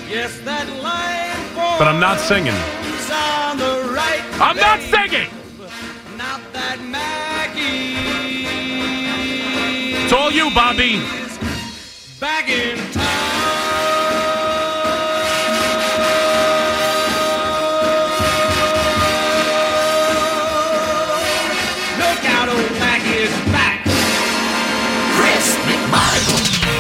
Yes, that line But I'm not singing. on the right. I'm not singing. Not that Maggie. It's all you, Bobby. Back in town. Look out, old Maggie is back. Chris McMichael.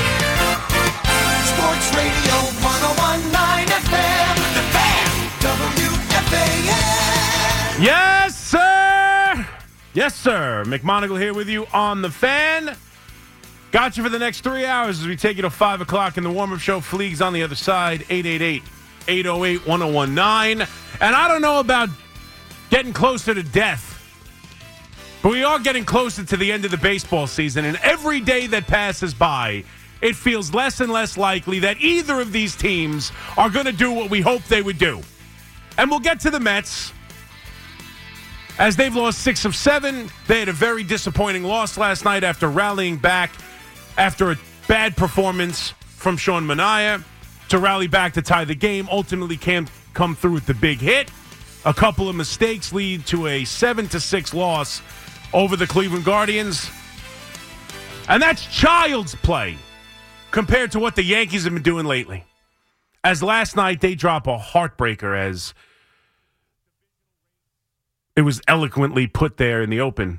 Sports Radio 101.9 FM. The Fan. WFAN. Yes, sir. Yes, sir. McMonagle here with you on The Fan. Got you for the next 3 hours as we take you to 5 o'clock in the warm-up show. Fleegs on the other side, 888-808-1019. And I don't know about getting closer to death, but we are getting closer to the end of the baseball season. And every day that passes by, it feels less and less likely that either of these teams are going to do what we hoped they would do. And we'll get to the Mets, as they've lost 6 of 7. They had a very disappointing loss last night after rallying back after a bad performance from Sean Manaea to rally back to tie the game. Ultimately can't come through with the big hit. A couple of mistakes lead to a 7-6 loss over the Cleveland Guardians. And that's child's play compared to what the Yankees have been doing lately. As last night they drop a heartbreaker, as it was eloquently put there in the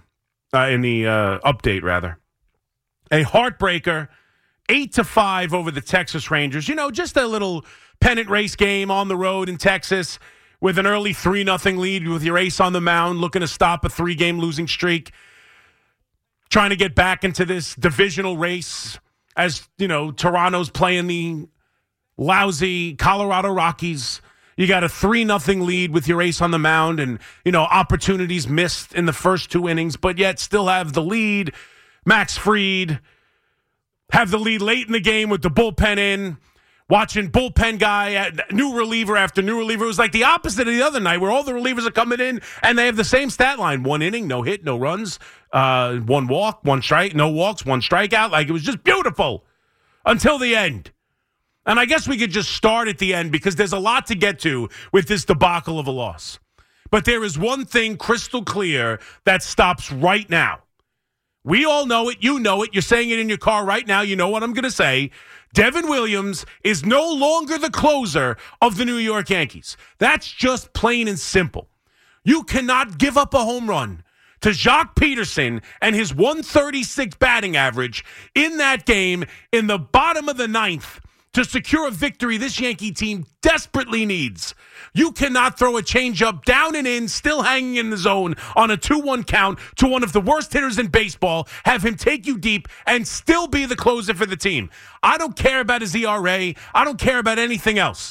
update, rather. A heartbreaker, 8-5 over the Texas Rangers. You know, just a little pennant race game on the road in Texas with an early 3-0 lead with your ace on the mound, looking to stop a 3-game losing streak, trying to get back into this divisional race as, you know, Toronto's playing the lousy Colorado Rockies. You got a 3-0 lead with your ace on the mound and, you know, opportunities missed in the first 2 innings, but yet still have the lead. Max Fried have the lead late in the game with the bullpen in. Watching bullpen guy, new reliever after new reliever. It was like the opposite of the other night where all the relievers are coming in and they have the same stat line. 1 inning, no hit, no runs, 1 walk, 1 strike, no walks, 1 strikeout. Like, it was just beautiful until the end. And I guess we could just start at the end because there's a lot to get to with this debacle of a loss. But there is one thing crystal clear that stops right now. We all know it. You know it. You're saying it in your car right now. You know what I'm going to say. Devin Williams is no longer the closer of the New York Yankees. That's just plain and simple. You cannot give up a home run to Jock Peterson and his 136 batting average in that game in the bottom of the 9th to secure a victory this Yankee team desperately needs. You cannot throw a changeup down and in, still hanging in the zone on a 2-1 count to one of the worst hitters in baseball, have him take you deep, and still be the closer for the team. I don't care about his ERA. I don't care about anything else.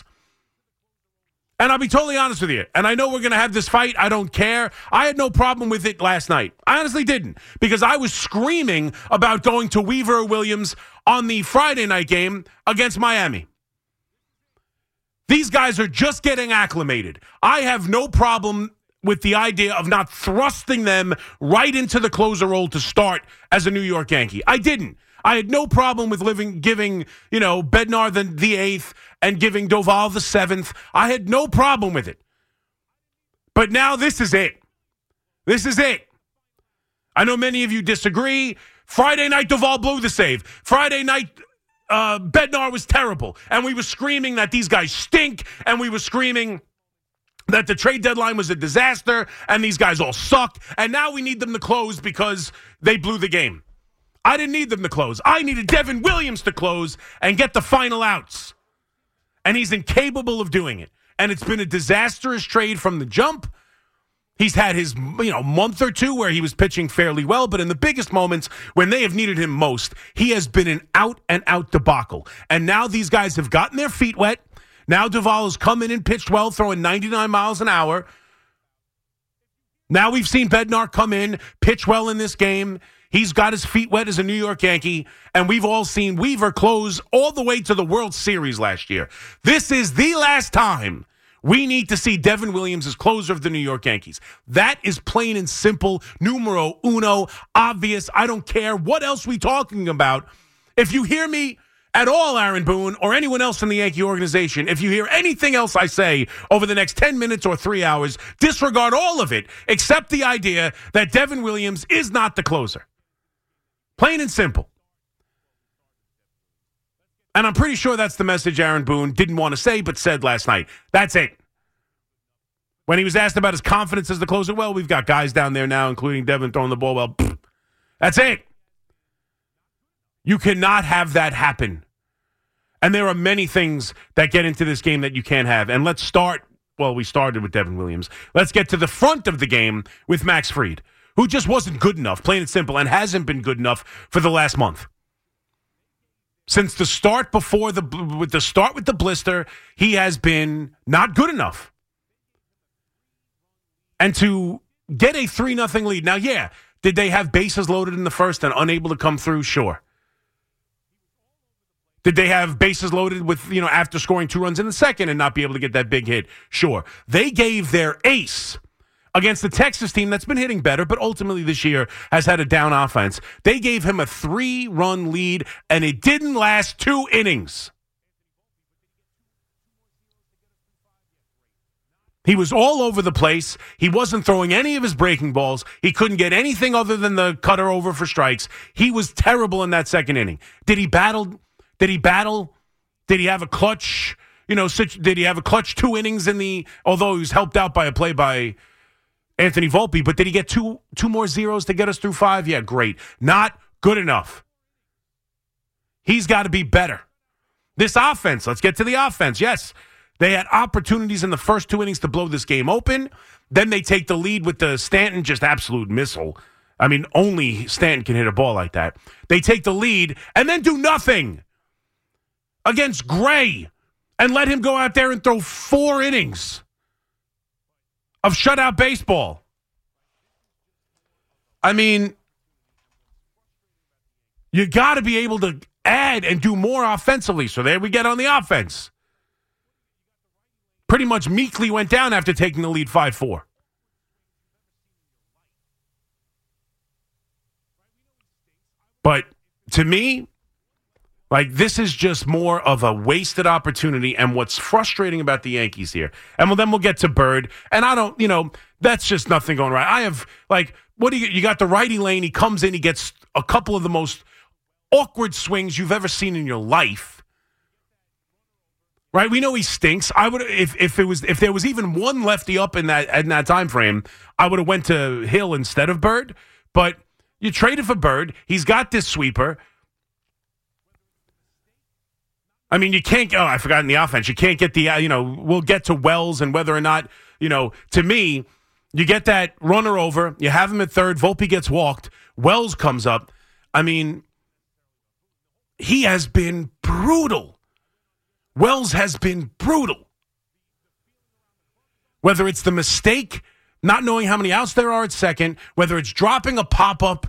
And I'll be totally honest with you. And I know we're going to have this fight. I don't care. I had no problem with it last night. I honestly didn't, because I was screaming about going to Weaver or Williams on the Friday night game against Miami. These guys are just getting acclimated. I have no problem with the idea of not thrusting them right into the closer role to start as a New York Yankee. I didn't. I had no problem with giving, Bednar the 8th and giving Doval the 7th. I had no problem with it. But now this is it. This is it. I know many of you disagree. Friday night, Doval blew the save. Friday night, Bednar was terrible. And we were screaming that these guys stink. And we were screaming that the trade deadline was a disaster. And these guys all suck. And now we need them to close because they blew the game. I didn't need them to close. I needed Devin Williams to close and get the final outs. And he's incapable of doing it. And it's been a disastrous trade from the jump. He's had his month or two where he was pitching fairly well, but in the biggest moments when they have needed him most, he has been an out-and-out debacle. And now these guys have gotten their feet wet. Now Doval has come in and pitched well, throwing 99 miles an hour. Now we've seen Bednar come in, pitch well in this game. He's got his feet wet as a New York Yankee, and we've all seen Weaver close all the way to the World Series last year. This is the last time we need to see Devin Williams as closer of the New York Yankees. That is plain and simple, numero uno, obvious. I don't care what else we're talking about. If you hear me at all, Aaron Boone, or anyone else in the Yankee organization, if you hear anything else I say over the next 10 minutes or 3 hours, disregard all of it except the idea that Devin Williams is not the closer. Plain and simple. And I'm pretty sure that's the message Aaron Boone didn't want to say but said last night. That's it. When he was asked about his confidence as the closer, well, we've got guys down there now, including Devin, throwing the ball well. That's it. You cannot have that happen. And there are many things that get into this game that you can't have. And let's start, well, we started with Devin Williams. Let's get to the front of the game with Max Fried, who just wasn't good enough, plain and simple, and hasn't been good enough for the last month. Since the start with the blister, he has been not good enough. And to get a 3-0 lead. Now, yeah, did they have bases loaded in the first and unable to come through? Sure. Did they have bases loaded with, after scoring 2 runs in the second and not be able to get that big hit? Sure. They gave their ace against the Texas team that's been hitting better, but ultimately this year has had a down offense. They gave him a 3-run lead, and it didn't last 2 innings. He was all over the place. He wasn't throwing any of his breaking balls. He couldn't get anything other than the cutter over for strikes. He was terrible in that second inning. Did he battle? Did he have a clutch? Did he have a clutch 2 innings although he was helped out by a play by Anthony Volpe, but did he get two more zeros to get us through 5? Yeah, great. Not good enough. He's got to be better. This offense, let's get to the offense. Yes. They had opportunities in the first 2 innings to blow this game open. Then they take the lead with the Stanton, just absolute missile. I mean, only Stanton can hit a ball like that. They take the lead and then do nothing against Gray and let him go out there and throw 4 innings of shutout baseball. I mean, you got to be able to add and do more offensively. So there we get on the offense. Pretty much meekly went down after taking the lead 5-4. But to me, this is just more of a wasted opportunity. And what's frustrating about the Yankees here, and then we'll get to Bird, and I don't, that's just nothing going right. I have, what do you got the righty lane, he comes in, he gets a couple of the most awkward swings you've ever seen in your life. Right, we know he stinks. I would if there was even one lefty up in that time frame, I would have went to Hill instead of Bird. But you traded for Bird. He's got this sweeper. I mean, you can't. Oh, I forgot in the offense. You can't get the. We'll get to Wells and whether or not. To me, you get that runner over. You have him at third. Volpe gets walked. Wells comes up. I mean, he has been brutal. Wells has been brutal. Whether it's the mistake, not knowing how many outs there are at second, whether it's dropping a pop-up,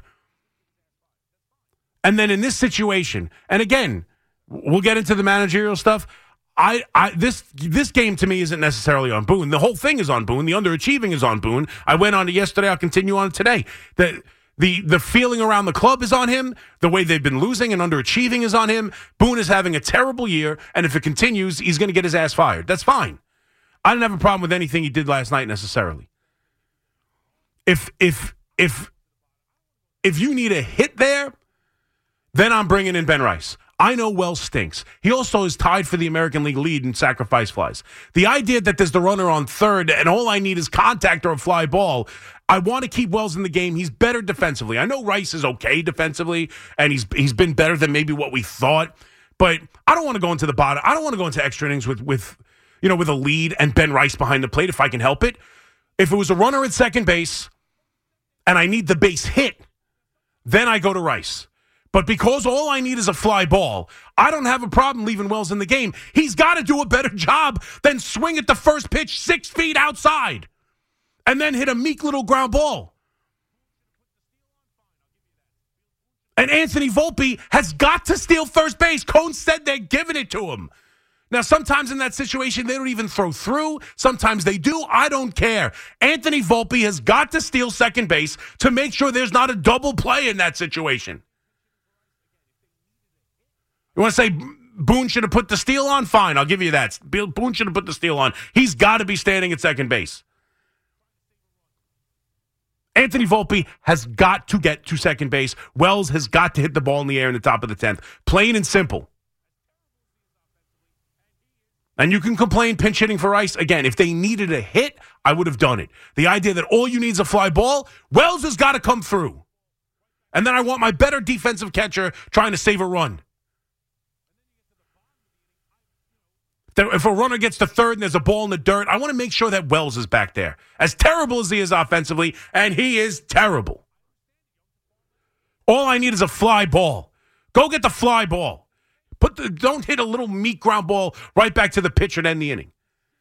and then in this situation, and again, we'll get into the managerial stuff. This game to me isn't necessarily on Boone. The whole thing is on Boone. The underachieving is on Boone. I went on it yesterday. I'll continue on it today. The feeling around the club is on him. The way they've been losing and underachieving is on him. Boone is having a terrible year, and if it continues, he's going to get his ass fired. That's fine. I didn't have a problem with anything he did last night necessarily. If you need a hit there, then I'm bringing in Ben Rice. I know Wells stinks. He also is tied for the American League lead in sacrifice flies. The idea that there's the runner on third and all I need is contact or a fly ball, I want to keep Wells in the game. He's better defensively. I know Rice is okay defensively, and he's been better than maybe what we thought, but I don't want to go into the bottom. I don't want to go into extra innings with a lead and Ben Rice behind the plate if I can help it. If it was a runner at second base and I need the base hit, then I go to Rice. But because all I need is a fly ball, I don't have a problem leaving Wells in the game. He's got to do a better job than swing at the first pitch 6 feet outside and then hit a meek little ground ball. And Anthony Volpe has got to steal first base. Cone said they're giving it to him. Now, sometimes in that situation, they don't even throw through. Sometimes they do. I don't care. Anthony Volpe has got to steal second base to make sure there's not a double play in that situation. You want to say Boone should have put the steal on? Fine, I'll give you that. Boone should have put the steal on. He's got to be standing at second base. Anthony Volpe has got to get to second base. Wells has got to hit the ball in the air in the top of the 10th. Plain and simple. And you can complain pinch hitting for Rice. Again, if they needed a hit, I would have done it. The idea that all you need is a fly ball, Wells has got to come through. And then I want my better defensive catcher trying to save a run. If a runner gets to third and there's a ball in the dirt, I want to make sure that Wells is back there. As terrible as he is offensively, and he is terrible. All I need is a fly ball. Go get the fly ball. Don't hit a little meat ground ball right back to the pitcher to end the inning.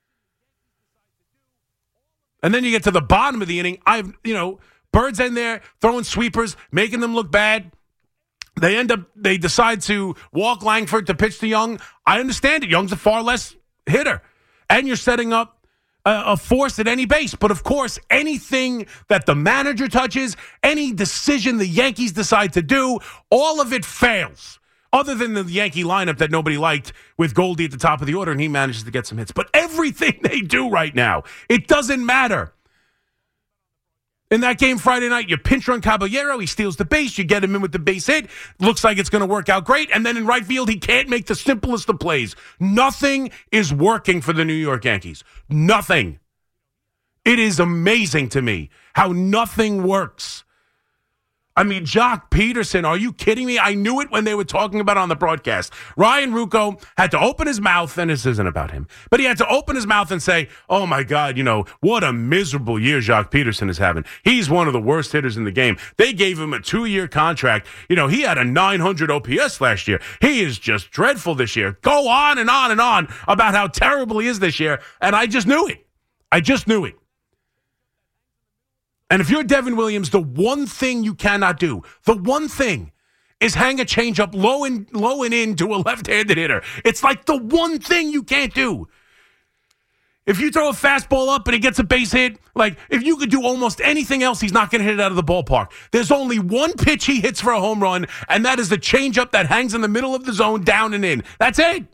And then you get to the bottom of the inning. Bird's in there throwing sweepers, making them look bad. They decide to walk Langford to pitch to Young. I understand it. Young's a far less hitter. And you're setting up a force at any base. But, of course, anything that the manager touches, any decision the Yankees decide to do, all of it fails. Other than the Yankee lineup that nobody liked with Goldie at the top of the order, and he manages to get some hits. But everything they do right now, it doesn't matter. In that game Friday night, you pinch run Caballero, he steals the base, you get him in with the base hit, looks like it's going to work out great, and then in right field, he can't make the simplest of plays. Nothing is working for the New York Yankees. Nothing. It is amazing to me how nothing works. I mean, Jock Peterson, are you kidding me? I knew it when they were talking about it on the broadcast. Ryan Ruocco had to open his mouth, and this isn't about him, but he had to open his mouth and say, oh, my God, what a miserable year Jock Peterson is having. He's one of the worst hitters in the game. They gave him a 2-year contract. He had a 900 OPS last year. He is just dreadful this year. Go on and on and on about how terrible he is this year, and I just knew it. I just knew it. And if you're Devin Williams, the one thing you cannot do, the one thing is hang a changeup low and in to a left-handed hitter. It's like the one thing you can't do. If you throw a fastball up and he gets a base hit, like if you could do almost anything else, he's not going to hit it out of the ballpark. There's only one pitch he hits for a home run, and that is the changeup that hangs in the middle of the zone, down and in. That's it.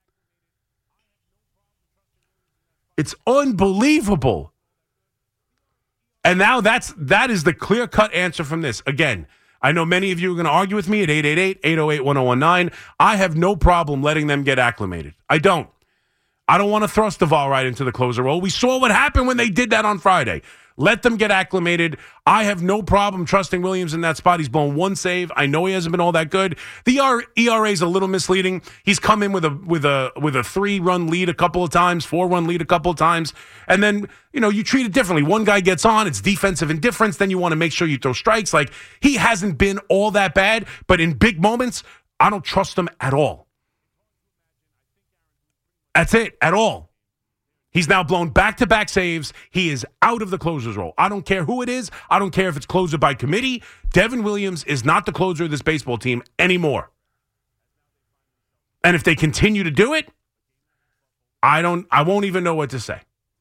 It's unbelievable. And now that is the clear-cut answer from this. Again, I know many of you are going to argue with me at 888-808-1019. I have no problem letting them get acclimated. I don't want to thrust Duvall right into the closer role. We saw what happened when they did that on Friday. Let them get acclimated. I have no problem trusting Williams in that spot. He's blown one save. I know he hasn't been all that good. The ERA is a little misleading. He's come in with a 3-run lead a couple of times, 4-run lead a couple of times, and then you treat it differently. One guy gets on, it's defensive indifference. Then you want to make sure you throw strikes. Like he hasn't been all that bad, but in big moments, I don't trust him at all. That's it, at all. He's now blown back-to-back saves. He is out of the closer's role. I don't care who it is. I don't care if it's closer by committee. Devin Williams is not the closer of this baseball team anymore. And if they continue to do it, I won't even know what to say.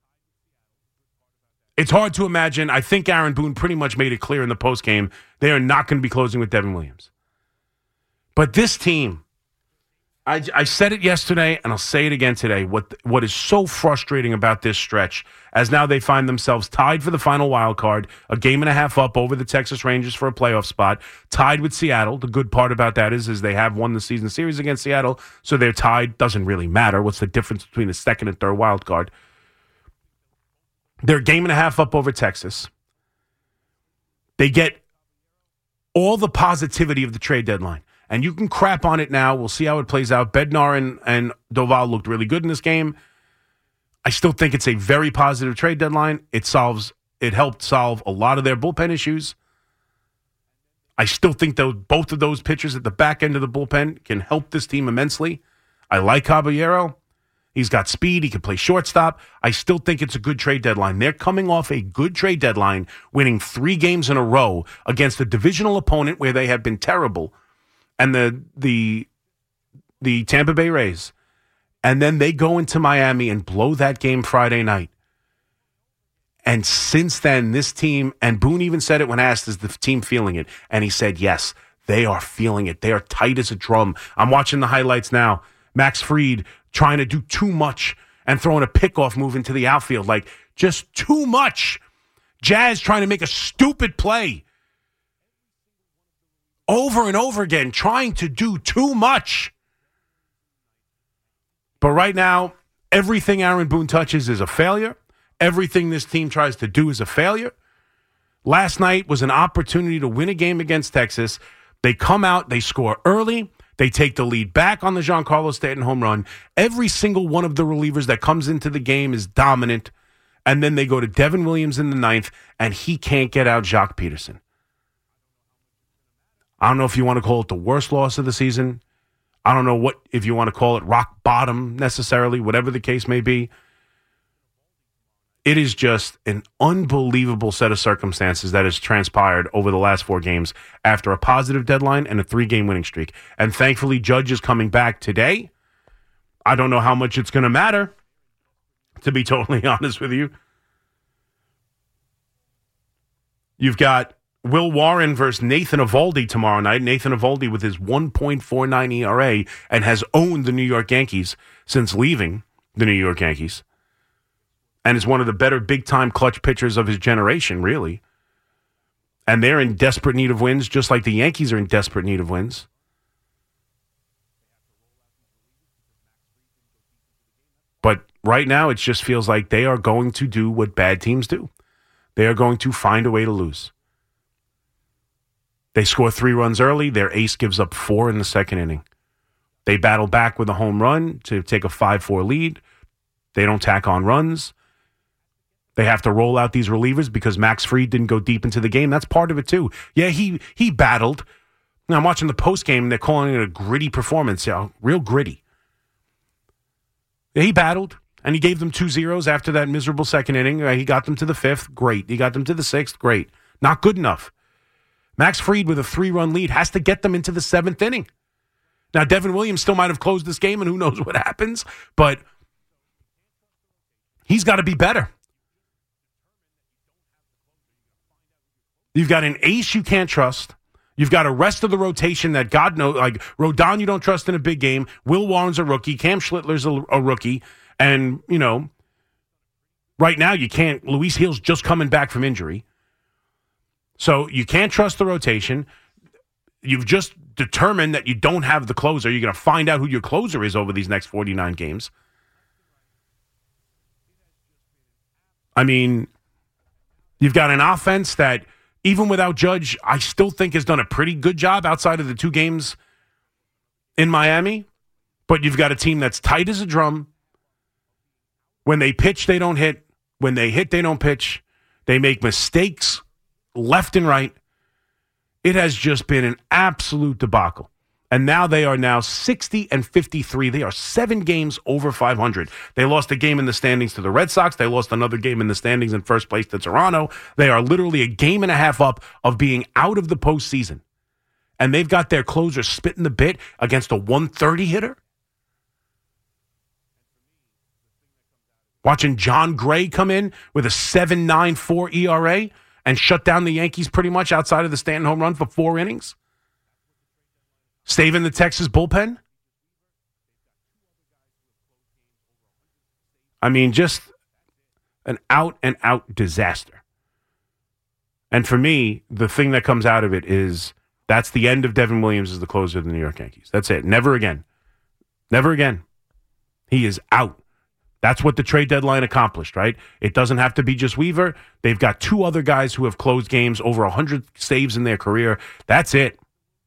It's hard to imagine. I think Aaron Boone pretty much made it clear in the postgame they are not going to be closing with Devin Williams. But this team, I said it yesterday, and I'll say it again today. What is so frustrating about this stretch, as now they find themselves tied for the final wild card, a game and a half up over the Texas Rangers for a playoff spot, tied with Seattle. The good part about that is they have won the season series against Seattle, so they're tied. Doesn't really matter. What's the difference between the second and third wild card? They're a game and a half up over Texas. They get all the positivity of the trade deadline. And you can crap on it now. We'll see how it plays out. Bednar and Doval looked really good in this game. I still think it's a very positive trade deadline. It helped solve a lot of their bullpen issues. I still think both of those pitchers at the back end of the bullpen can help this team immensely. I like Caballero. He's got speed. He can play shortstop. I still think it's a good trade deadline. They're coming off a good trade deadline, winning 3 games in a row against a divisional opponent where they have been terrible, and the Tampa Bay Rays. And then they go into Miami and blow that game Friday night. And since then, this team, and Boone even said it when asked, is the team feeling it? And he said, yes, They are feeling it. They are tight as a drum. I'm watching the highlights now. Max Fried trying to do too much and throwing a pickoff move into the outfield. Like, just too much. Jazz trying to make a stupid play. Over and over again, trying to do too much. But right now, everything Aaron Boone touches is a failure. Everything this team tries to do is a failure. Last night was an opportunity to win a game against Texas. They come out, they score early, they take the lead back on the Giancarlo Stanton home run. Every single one of the relievers that comes into the game is dominant. And then they go to Devin Williams in the ninth, and he can't get out Jock Peterson. I don't know if you want to call it the worst loss of the season. I don't know if you want to call it rock bottom necessarily, whatever the case may be. It is just an unbelievable set of circumstances that has transpired over the last 4 games after a positive deadline and a 3-game winning streak. And thankfully, Judge is coming back today. I don't know how much it's going to matter, to be totally honest with you. You've got Will Warren versus Nathan Eovaldi tomorrow night. Nathan Eovaldi with his 1.49 ERA and has owned the New York Yankees since leaving the New York Yankees. And is one of the better big-time clutch pitchers of his generation, really. And they're in desperate need of wins, just like the Yankees are in desperate need of wins. But right now, it just feels like they are going to do what bad teams do. They are going to find a way to lose. They score 3 runs early. Their ace gives up 4 in the second inning. They battle back with a home run to take a 5-4 lead. They don't tack on runs. They have to roll out these relievers because Max Fried didn't go deep into the game. That's part of it, too. Yeah, he battled. Now, I'm watching the postgame, and they're calling it a gritty performance. Yeah, real gritty. Yeah, he battled, and he gave them 2 zeros after that miserable second inning. He got them to the 5th. Great. He got them to the 6th. Great. Not good enough. Max Fried with a 3-run lead has to get them into the 7th inning. Now, Devin Williams still might have closed this game, and who knows what happens, but he's got to be better. You've got an ace you can't trust. You've got a rest of the rotation that God knows, like Rodon you don't trust in a big game. Will Warren's a rookie. Cam Schlittler's a rookie. And, you know, right now you can't. Luis Gil's just coming back from injury. So you can't trust the rotation. You've just determined that you don't have the closer. You're going to find out who your closer is over these next 49 games. I mean, you've got an offense that, even without Judge, I still think has done a pretty good job outside of the 2 games in Miami. But you've got a team that's tight as a drum. When they pitch, they don't hit. When they hit, they don't pitch. They make mistakes left and right. It has just been an absolute debacle. And now they are 60-53. They are 7 games over 500. They lost a game in the standings to the Red Sox. They lost another game in the standings in first place to Toronto. They are literally a game and a half up of being out of the postseason. And they've got their closer spitting the bit against a 130 hitter. Watching John Gray come in with a 7.94 ERA and shut down the Yankees pretty much outside of the Stanton home run for 4 innings. Saving the Texas bullpen? I mean, just an out-and-out disaster. And for me, the thing that comes out of it is that's the end of Devin Williams as the closer of the New York Yankees. That's it. Never again. Never again. He is out. That's what the trade deadline accomplished, right? It doesn't have to be just Weaver. They've got 2 other guys who have closed games over 100 saves in their career. That's it.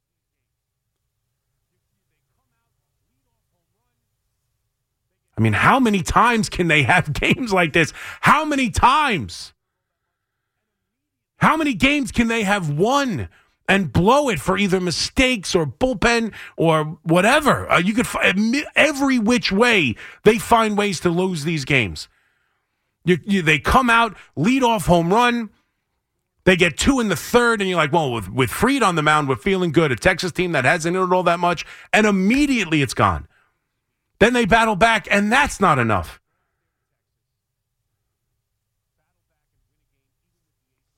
I mean, how many times can they have games like this? How many times? How many games can they have won and blow it for either mistakes or bullpen or whatever? You could every which way they find ways to lose these games. They come out, lead off home run. They get 2 in the 3rd, and you're like, well, with Fried on the mound, we're feeling good. A Texas team that hasn't hit it all that much, and immediately it's gone. Then they battle back, and that's not enough.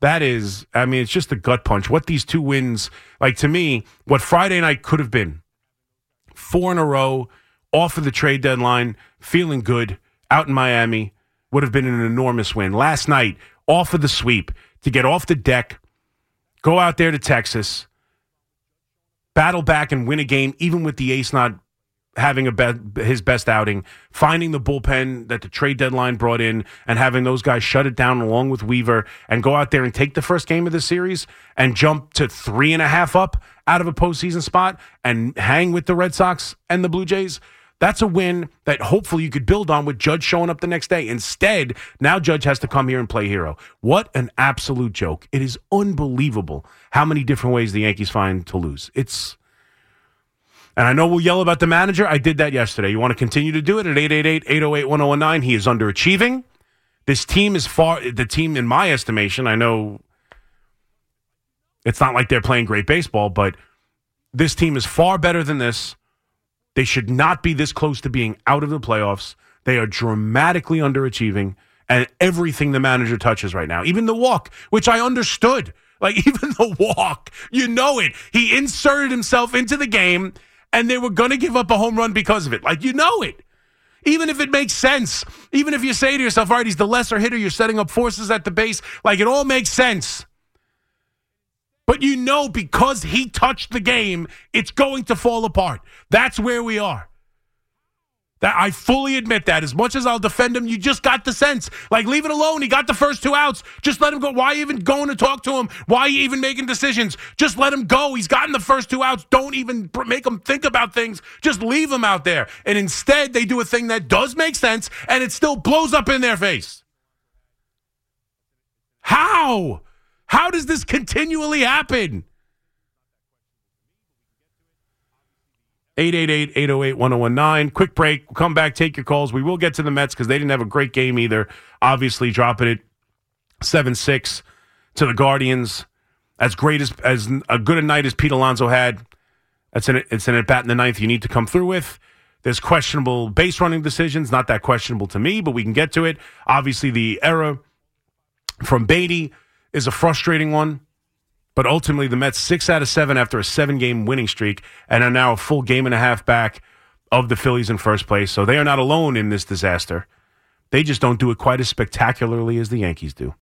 That is, I mean, it's just a gut punch. What these two wins, like to me, what Friday night could have been, 4 in a row, off of the trade deadline, feeling good, out in Miami, would have been an enormous win. Last night, off of the sweep, to get off the deck, go out there to Texas, battle back and win a game, even with the ace not having his best outing, finding the bullpen that the trade deadline brought in and having those guys shut it down along with Weaver and go out there and take the first game of the series and jump to 3.5 up out of a postseason spot and hang with the Red Sox and the Blue Jays. That's a win that hopefully you could build on with Judge showing up the next day. Instead, now Judge has to come here and play hero. What an absolute joke. It is unbelievable how many different ways the Yankees find to lose. And I know we'll yell about the manager. I did that yesterday. You want to continue to do it at 888-808-1019. He is underachieving. This team is the team in my estimation. I know it's not like they're playing great baseball, but this team is far better than this. They should not be this close to being out of the playoffs. They are dramatically underachieving, and everything the manager touches right now, even the walk, which I understood. Like, even the walk, you know it. He inserted himself into the game, and they were going to give up a home run because of it. Like, you know it. Even if it makes sense. Even if you say to yourself, all right, he's the lesser hitter, you're setting up forces at the base. Like, it all makes sense. But you know, because he touched the game, it's going to fall apart. That's where we are. That I fully admit that. As much as I'll defend him, you just got the sense. Like, leave it alone. He got the first 2 outs. Just let him go. Why even going to talk to him? Why even making decisions? Just let him go. He's gotten the first 2 outs. Don't even make him think about things. Just leave him out there. And instead, they do a thing that does make sense, and it still blows up in their face. How? How does this continually happen? 888-808-1019. Quick break. We'll come back, take your calls. We will get to the Mets because they didn't have a great game either. Obviously, dropping it 7-6 to the Guardians. As great as a good a night as Pete Alonso had, it's an at-bat in the ninth you need to come through with. There's questionable base running decisions. Not that questionable to me, but we can get to it. Obviously, the error from Beatty is a frustrating one. But ultimately, the Mets 6 out of 7 after a 7-game winning streak and are now a full game and a half back of the Phillies in first place. So they are not alone in this disaster. They just don't do it quite as spectacularly as the Yankees do.